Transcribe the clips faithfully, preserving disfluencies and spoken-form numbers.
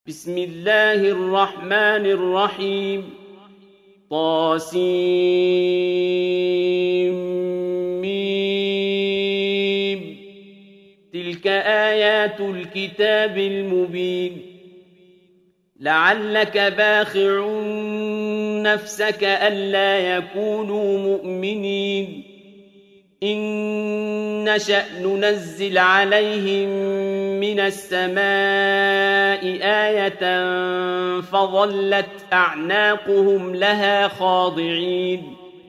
بسم الله الرحمن الرحيم طاسيم ميم تلك آيات الكتاب المبين لعلك باخع نفسك ألا يكونوا مؤمنين إن نشأ ننزل عليهم من السماء آية فظلت أعناقهم لها خاضعين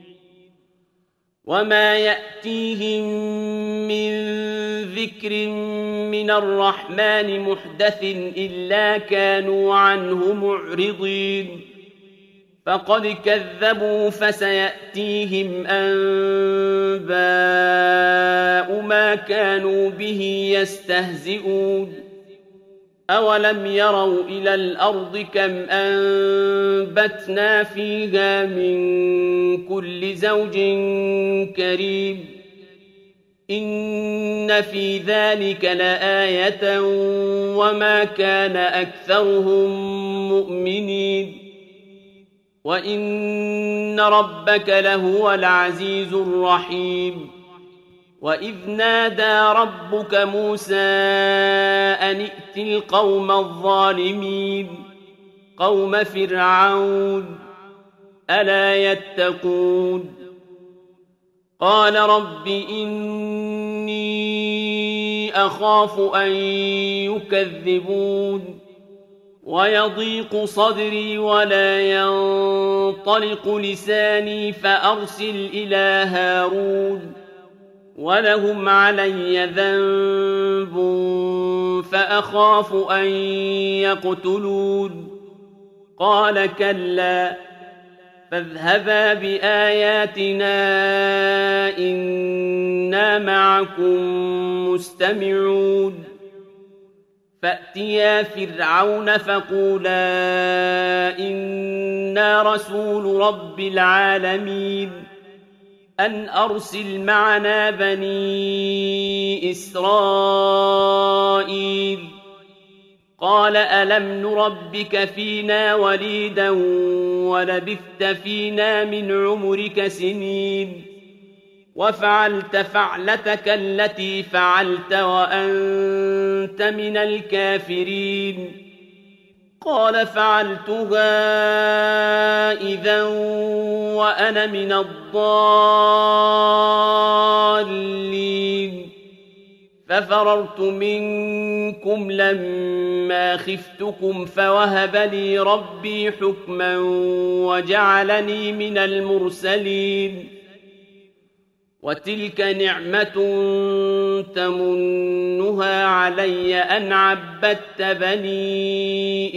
وما يأتيهم من ذكر من الرحمن محدث إلا كانوا عنه معرضين فقد كذبوا فسيأتيهم أنباء ما كانوا به يستهزئون أولم يروا إلى الأرض كم أنبتنا فيها من كل زوج كريم إن في ذلك لآية وما كان أكثرهم مؤمنين وإن ربك لهو العزيز الرحيم وإذ نادى ربك موسى أن ائت القوم الظالمين قوم فرعون ألا يتقون قال رب إني أخاف أن يكذبون ويضيق صدري ولا ينطلق لساني فأرسل إلى هارون ولهم علي ذنب فأخاف أن يقتلون قال كلا فاذهبا بآياتنا إنا معكم مستمعون فأتيا فرعون فقولا إنا رسول رب العالمين أن أرسل معنا بني إسرائيل قال ألم نربك فينا وليدا ولبثت فينا من عمرك سنين وفعلت فعلتك التي فعلت وأنت من الكافرين قال فعلتها إذا وأنا من الضالين ففررت منكم لما خفتكم فوهب لي ربي حكما وجعلني من المرسلين وتلك نعمة تمنها علي أن عبدت بني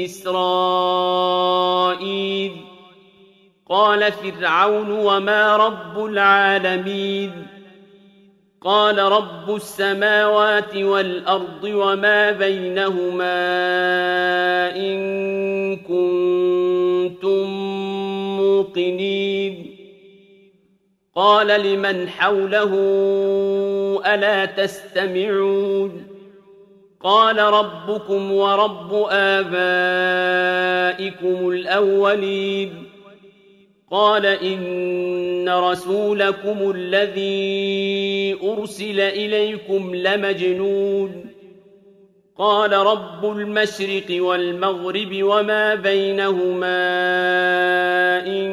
إسرائيل قال فرعون وما رب العالمين قال رب السماوات والأرض وما بينهما إن كنتم موقنين قال لمن حوله ألا تستمعون قال ربكم ورب آبائكم الأولين قال إن رسولكم الذي أرسل إليكم لمجنون قال رب المشرق والمغرب وما بينهما إن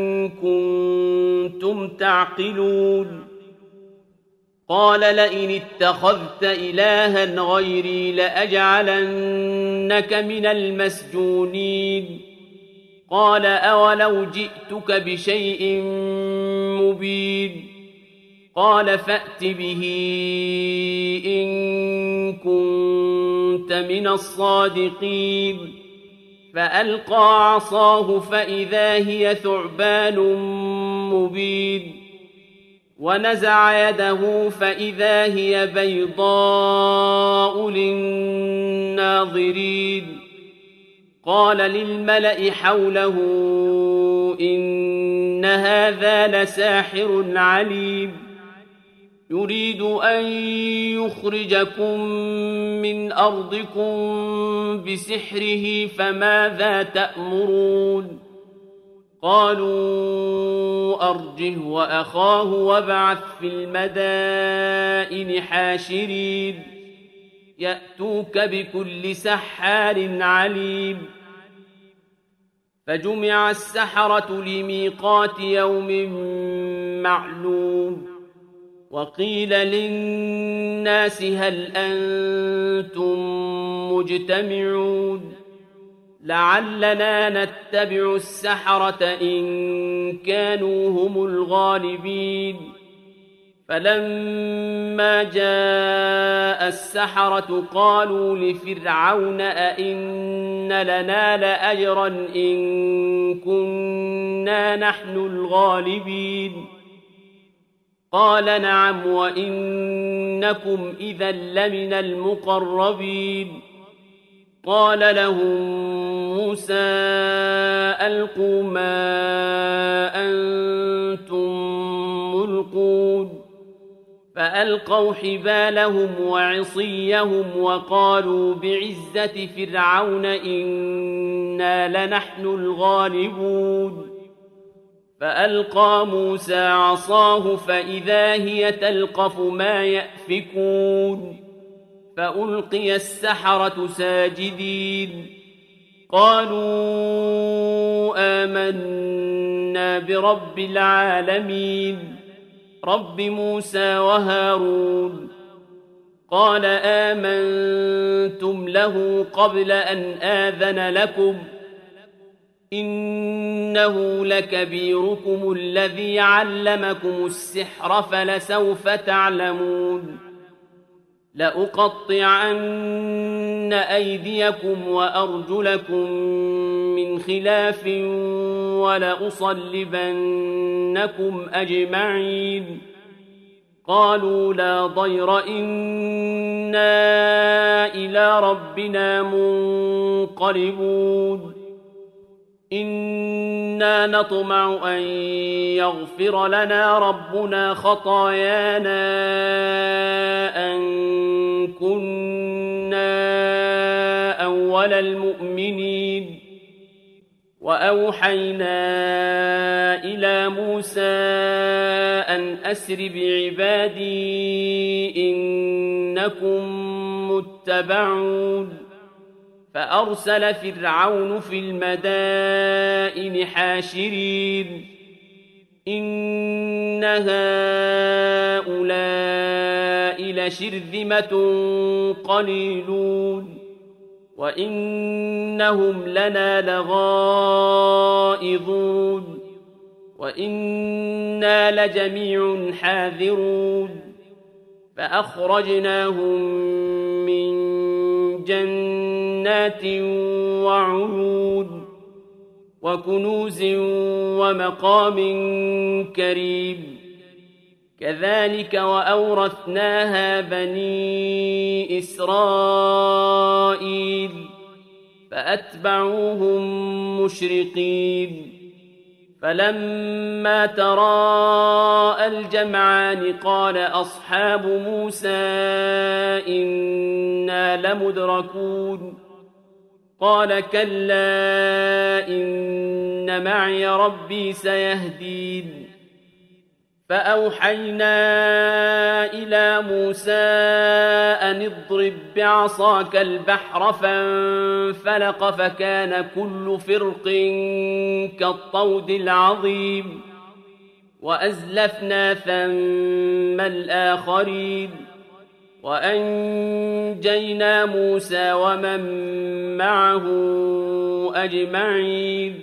كنتم تعقلون قال لئن اتخذت إلها غيري لأجعلنك من المسجونين قال أولو جئتك بشيء مبين قال فأت به إن كنت من الصادقين فألقى عصاه فإذا هي ثعبان مبين ونزع يده فإذا هي بيضاء للناظرين قال للملأ حوله إن هذا لساحر عليم يريد أن يخرجكم من أرضكم بسحره فماذا تأمرون قالوا أرجه وأخاه وابعث في المدائن حاشرين يأتوك بكل سحار عليم فجمع السحرة لميقات يوم معلوم وقيل للناس هل أنتم مجتمعون لعلنا نتبع السحرة إن كانوا هم الغالبين فلما جاء السحرة قالوا لفرعون أئن لنا لأجرا إن كنا نحن الغالبين قال نعم وإنكم إذا لمن المقربين قال لهم موسى ألقوا ما أنتم ملقون فألقوا حبالهم وعصيهم وقالوا بعزة فرعون إنا لنحن الغالبون فألقى موسى عصاه فإذا هي تلقف ما يأفكون فألقي السحرة ساجدين قالوا آمنا برب العالمين رب موسى وهارون قال آمنتم له قبل أن آذن لكم إنه لكبيركم الذي علمكم السحر فلسوف تعلمون لأقطعن أيديكم وأرجلكم من خلاف ولأصلبنكم أجمعين قالوا لا ضير إنا إلى ربنا منقلبون إنا نطمع أن يغفر لنا ربنا خطايانا أن كنا أول المؤمنين وأوحينا إلى موسى أن أسر بعبادي إنكم متبعون فأرسل فرعون في المدائن حاشرين إن هؤلاء لشرذمة قليلون وإنهم لنا لغائظون وإنا لجميع حاذرون فأخرجناهم من جنات وعيون وكنوز ومقام كريم كذلك وأورثناها بني إسرائيل فأتبعوهم مشرقين فلما تراءى الجمعان قال أصحاب موسى إنا لمدركون قال كلا إن معي ربي سيهدين فأوحينا إلى موسى أن اضرب بعصاك البحر فانفلق فكان كل فرق كالطود العظيم وأزلفنا ثم الآخرين وأنجينا موسى ومن معه أجمعين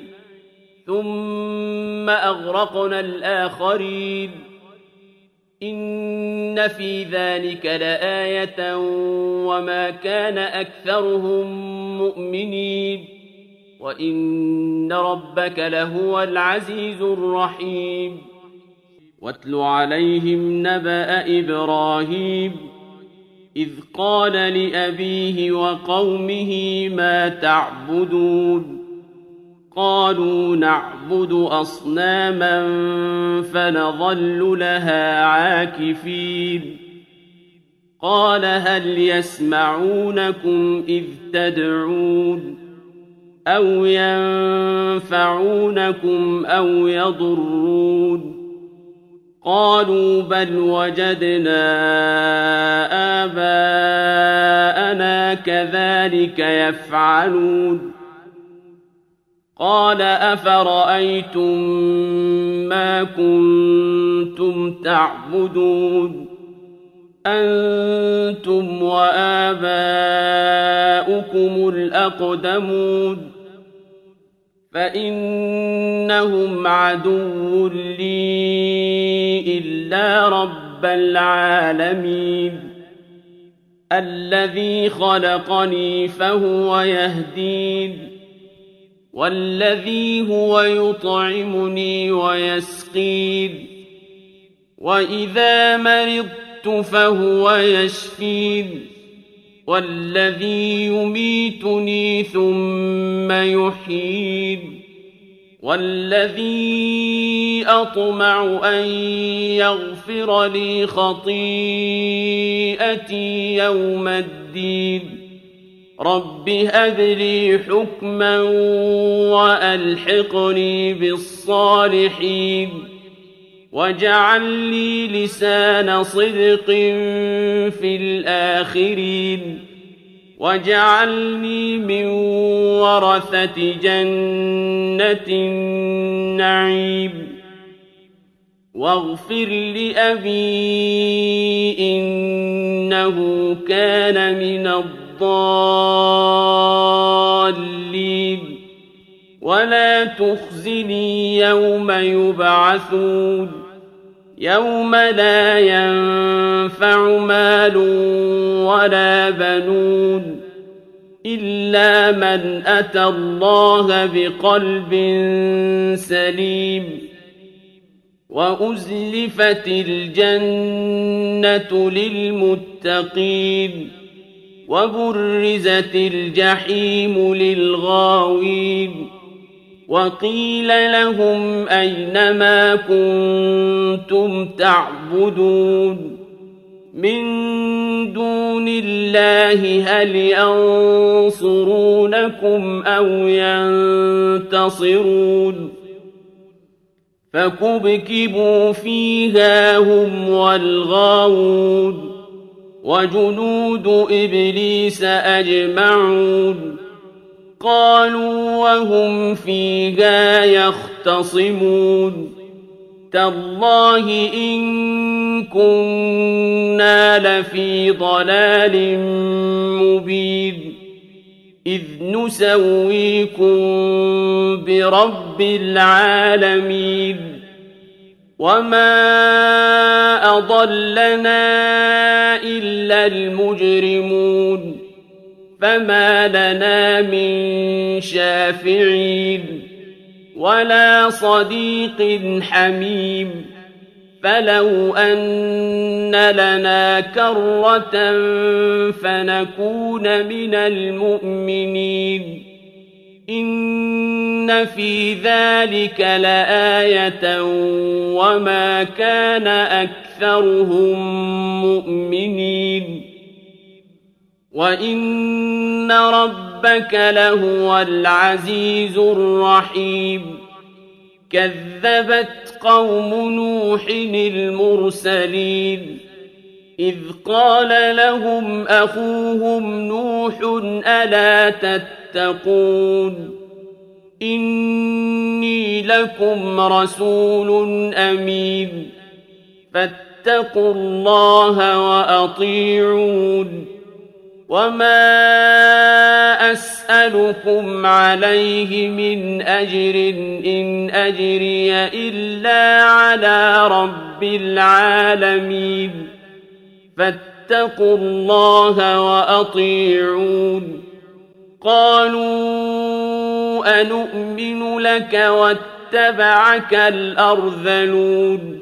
ثم أغرقنا الآخرين إن في ذلك لآية وما كان أكثرهم مؤمنين وإن ربك لهو العزيز الرحيم واتل عليهم نبأ إبراهيم إذ قال لأبيه وقومه ما تعبدون قالوا نعبد أصناما فنظل لها عاكفين قال هل يسمعونكم إذ تدعون أو ينفعونكم أو يضرون قالوا بل وجدنا آباءنا كذلك يفعلون قال أفرأيتم ما كنتم تعبدون أنتم وآباؤكم الأقدمون فإنهم عدو لي إلا رب العالمين الذي خلقني فهو يهدين والذي هو يطعمني ويسقين وإذا مرضت فهو يشفين والذي يميتني ثم يحيين والذي أطمع أن يغفر لي خطيئتي يوم الدين رب هب لي حكما وألحقني بالصالحين واجعل لي لسان صدق في الآخرين واجعلني من ورثة جنة النعيم واغفر لأبي إنه كان من الضالين ولا تخزني يوم يبعثون يوم لا ينفع مال ولا بنون إلا من أتى الله بقلب سليم وأزلفت الجنة للمتقين وبرزت الجحيم للغاوين وقيل لهم أين ما كنتم تعبدون من دون الله هل ينصرونكم أو ينتصرون فكبكبوا فيها هم والغاوون وجنود إبليس أجمعون قالوا وهم فيها يختصمون تالله إن كنا لفي ضلال مبين إذ نسويكم برب العالمين وما أضلنا إلا المجرمون فما لنا من شافعين ولا صديق حميم فلو أن لنا كرة فنكون من المؤمنين إن في ذلك لآية وما كان أكثرهم مؤمنين وإن ربك لهو العزيز الرحيم كذبت قوم نوح المرسلين إذ قال لهم أخوهم نوح ألا تتقون إني لكم رسول أمين فاتقوا الله وأطيعون وما أسألكم عليه من أجر إن أجري إلا على رب العالمين فاتقوا الله وأطيعون قالوا أنؤمن لك واتبعك الأرذلون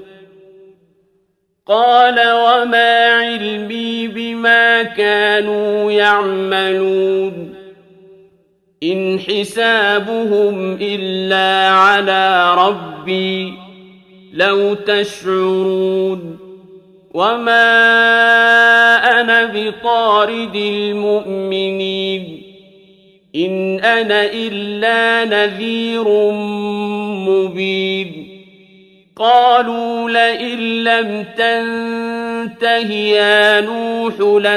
قال وما علمي بما كانوا يعملون إن حسابهم إلا على ربي لو تشعرون وما أنا بطارد المؤمنين إن أنا إلا نذير مبين قالوا لئن لم تنته يا نوح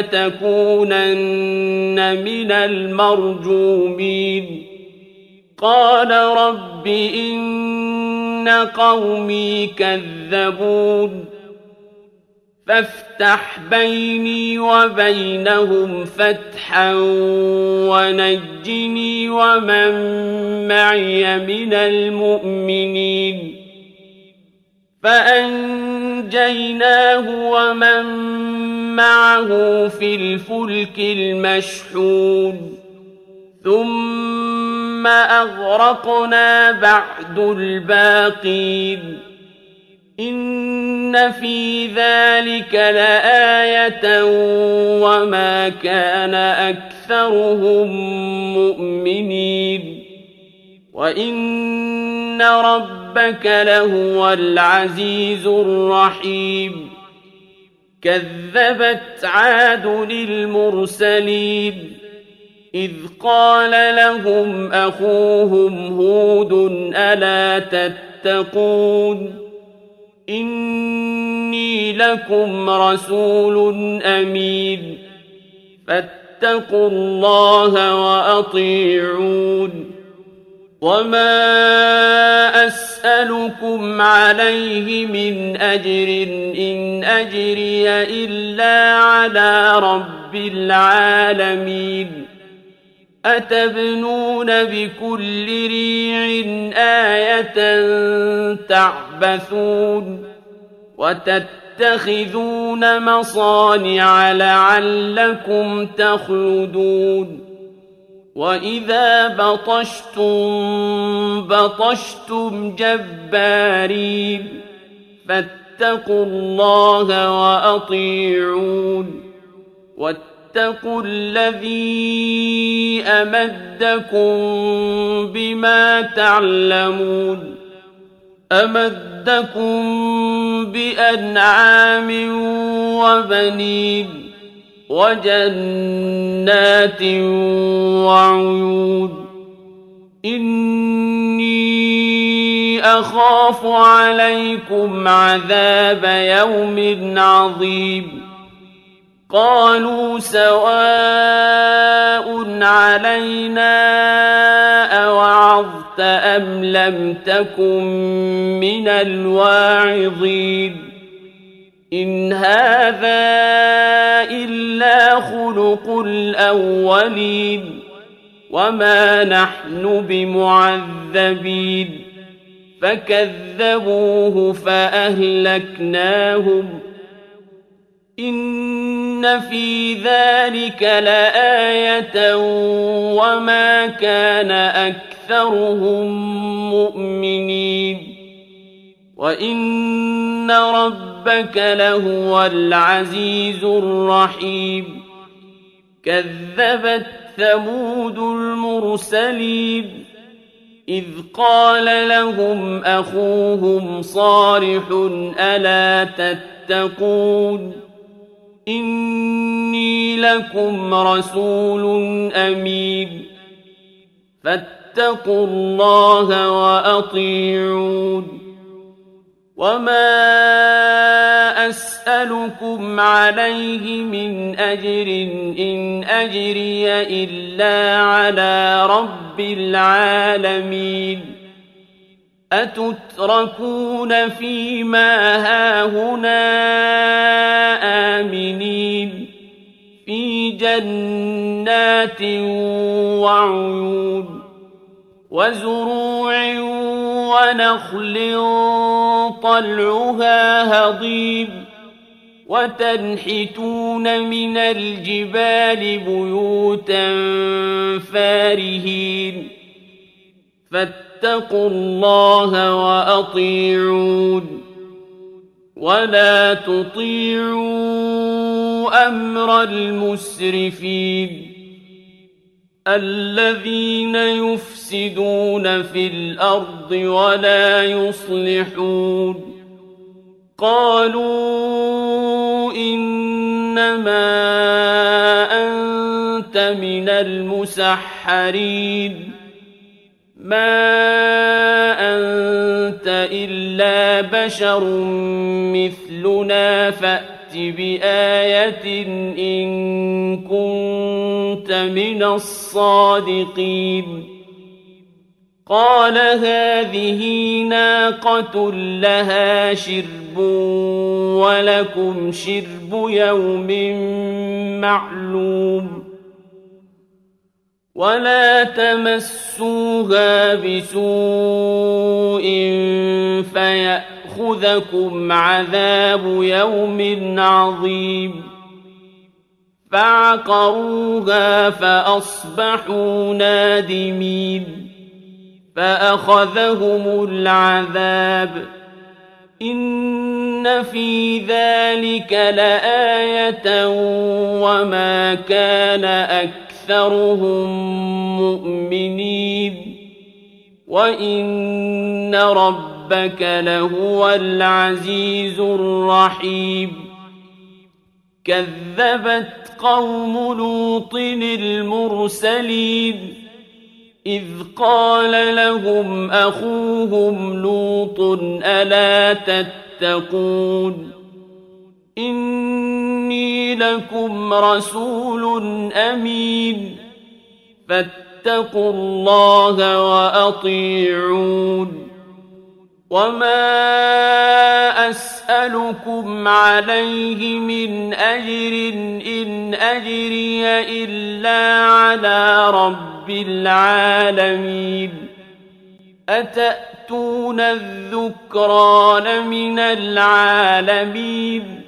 لتكونن من المرجومين قال رب إن قومي كذبون فافتح بيني وبينهم فتحا ونجني ومن معي من المؤمنين فأنجيناه ومن معه في الفلك المشحون ثم أغرقنا بعد الباقين إن في ذلك لآية وما كان أكثرهم مؤمنين وإن ربك لهو العزيز الرحيم كذبت عاد المرسلين إذ قال لهم أخوهم هود ألا تتقون إني لكم رسول أمين فاتقوا الله وأطيعون وما أسألكم عليه من أجر إن أجري إلا على رب العالمين أتبنون بكل ريع آية تعبثون وتتخذون مصانع لعلكم تخلدون وإذا بطشتم بطشتم جبارين فاتقوا الله وأطيعون واتقوا الذي أمدكم بما تعلمون أمدكم بأنعام وبنين وجنات وعيون إني أخاف عليكم عذاب يوم عظيم قالوا سواء علينا أوعظت أم لم تكن من الواعظين إن هذا إلا خلق الأولين وما نحن بمعذبين فكذبوه فأهلكناهم إن في ذلك لآية وما كان أكثرهم مؤمنين وإن ربك لهو العزيز الرحيم كذبت ثمود المرسلين إذ قال لهم أخوهم صالح ألا تتقون إني لكم رسول أمين فاتقوا الله وأطيعون وما أسألكم عليه من أجر إن أجري إلا على رب العالمين أتتركون فيما هاهنا آمنين في جنات وعيون وزروع ونخل طلعها هضيم وتنحتون من الجبال بيوتا فارهين فاتقوا الله وأطيعون ولا تطيعوا أمر المسرفين الذين يفسدون في الأرض ولا يصلحون قالوا إنما أنت من المسحرين ما أنت إلا بشر مثلنا فأت بآية إن كنت من الصادقين قال هذه ناقة لها شرب ولكم شرب يوم معلوم ولا تمسوها بسوء فيأخذكم عذاب يوم عظيم فعقروها فأصبحوا نادمين فأخذهم العذاب إن في ذلك لآية وما كان أكثرهم مؤمنين وإن ربك لهو العزيز الرحيم كذبت قوم لوط المرسلين إذ قال لهم أخوهم لوط ألا تتقون إني لكم رسول أمين فاتقوا الله وأطيعون وما أسألكم عليه من أجر إن أجري إلا على رب العالمين أتأتون الذكران من العالمين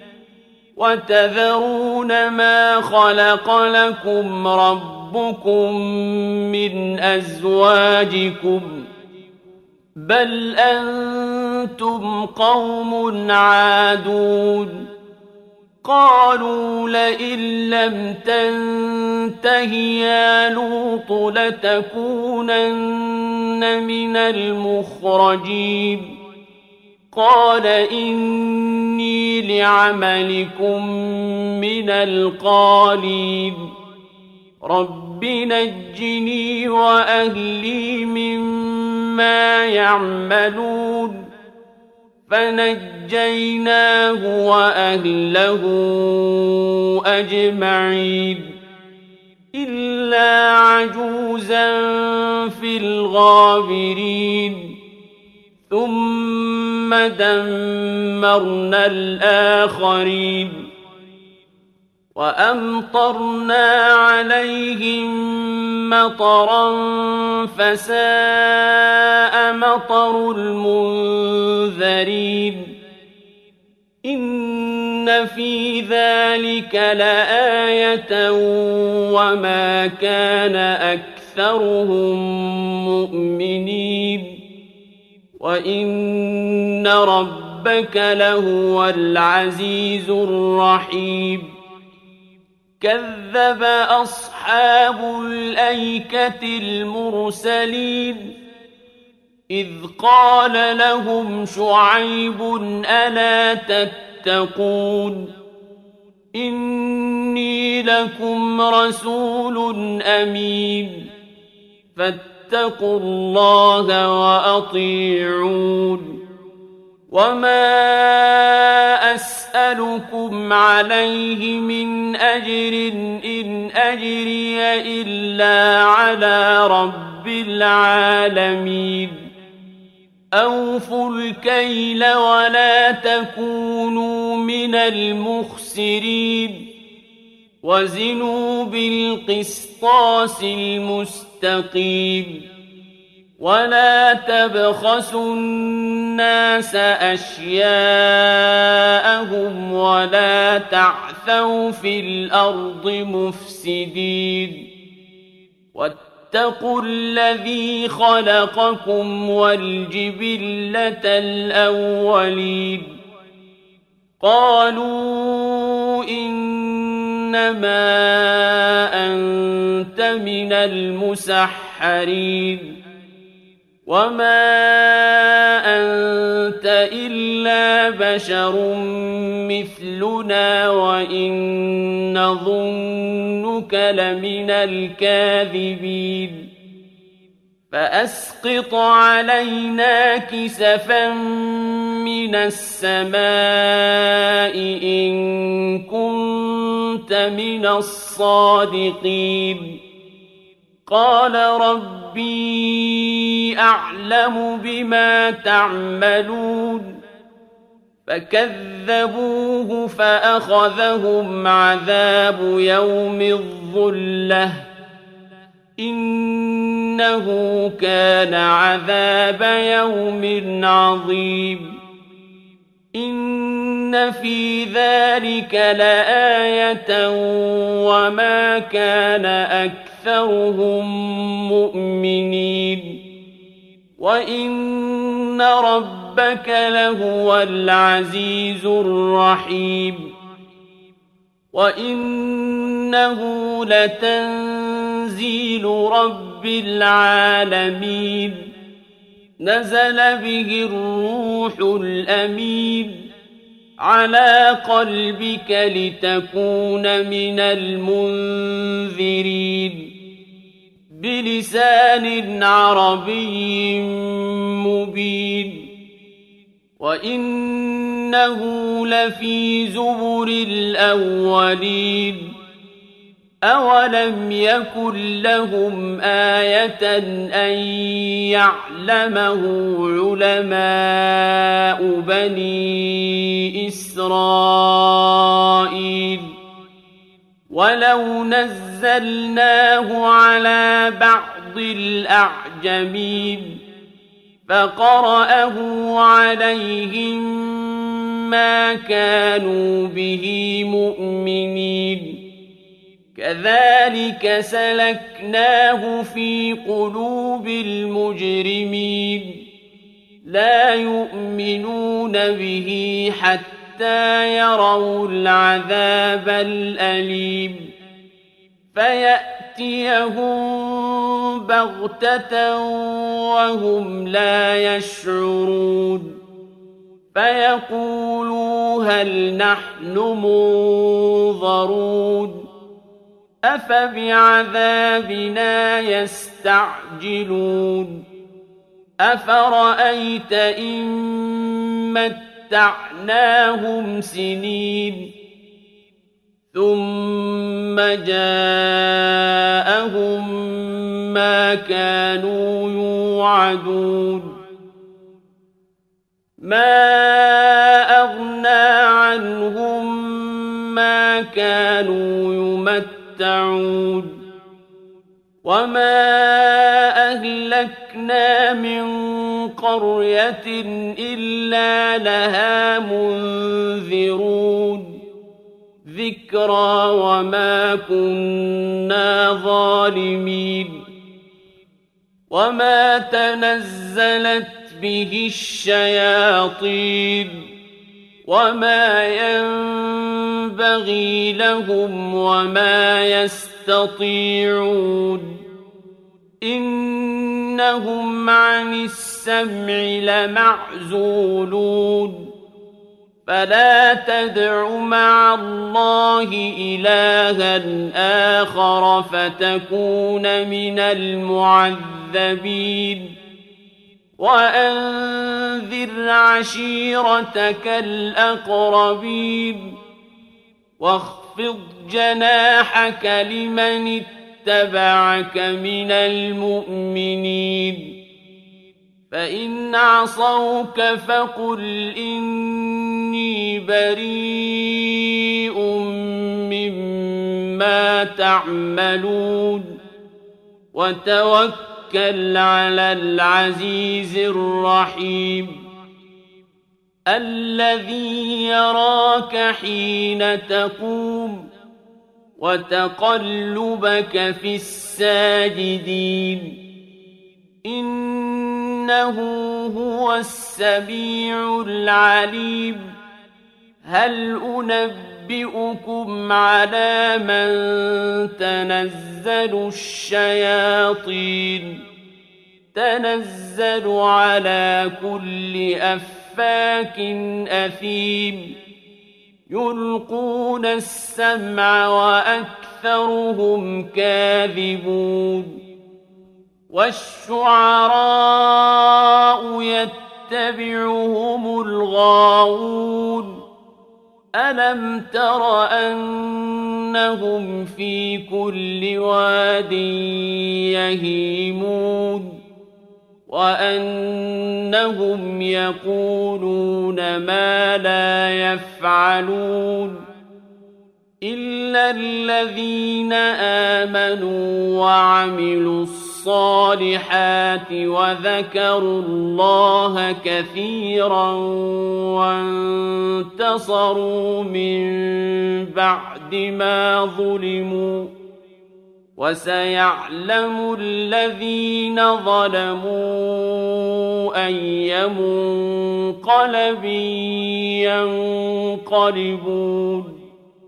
وتذرون ما خلق لكم ربكم من أزواجكم بل أنتم قوم عادون قالوا لئن لم تنته يا لوط لتكونن من المخرجين قال إني لعملكم من القالين رب نجني وأهلي مما يعملون فنجيناه وأهله أجمعين إلا عجوزا في الغابرين ثم دمرنا الآخرين وأمطرنا عليهم مطرا فساء مطر المنذرين إن في ذلك لآية وما كان أكثرهم مؤمنين وإن ربك لهو العزيز الرحيم كذب أصحاب الأيكة المرسلين إذ قال لهم شعيب ألا تتقون إني لكم رسول أمين فاتقوا الله وأطيعون وما أسألكم عليه من أجر إن أجري إلا على رب العالمين أوفوا الكيل ولا تكونوا من المخسرين وزنوا بالقسطاس المستقيم ولا تبخسوا الناس أشياءهم ولا تعثوا في الأرض مفسدين واتقوا الذي خلقكم والجبلة الأولين قالوا إن إنما أنت من المسحرين وما أنت إلا بشر مثلنا وإن نظنك لمن الكاذبين فأسقط علينا كسفا من السماء إن كنت من الصادقين قال ربي أعلم بما تعملون فكذبوه فأخذهم عذاب يوم الظلة إنه كان عذاب يوم عظيم إن في ذلك لآية وما كان أكثرهم مؤمنين وإن ربك لهو العزيز الرحيم وإنه لتنزيل رب العالمين نزل به الروح الأمين على قلبك لتكون من المنذرين بلسان عربي مبين وإنه لفي زبر الأولين أولم يكن لهم آية أن يعلمه علماء بني إسرائيل ولو نزلناه على بعض الأعجمين فقرأه عليهم ما كانوا به مؤمنين كذلك سلكناه في قلوب المجرمين لا يؤمنون به حتى يروا العذاب الأليم فيأتيهم بغتة وهم لا يشعرون فيقولوا هل نحن منظرون أفبعذابنا يستعجلون أفرأيت إن متعناهم سنين ثم جاءهم ما كانوا يوعدون ما أغنى عنهم ما كانوا يمتعون وما أهلكنا من قرية إلا لها منذرون ذكرى وما كنا ظالمين وما تنزلت به الشياطين وما ينبغي لهم وما يستطيعون إنهم عن السمع لمعزولون فلا تدع مع الله إلها آخر فتكون من المعذبين وأنذر عشيرتك الأقربين واخفض جناحك لمن اتبعك من المؤمنين فإن عصوك فقل إني بريء مما تعملون وتوكل على العزيز الرحيم الذي يراك حين تقوم وتقلبك في الساجدين إنه هو السميع العليم هل أنبئكم على من تنزل الشياطين تنزل على كل أفاك أثيم يلقون السمع وأكثرهم كاذبون والشعراء يتبعهم الغاوون ألم تر أنهم في كل واد يهيمون وأنهم يقولون ما لا يفعلون إلا الذين آمنوا وعملوا الصالحات وذكروا الله كثيرا وانتصروا من بعد ما ظلموا وسيعلم الذين ظلموا أي منقلب ينقلبون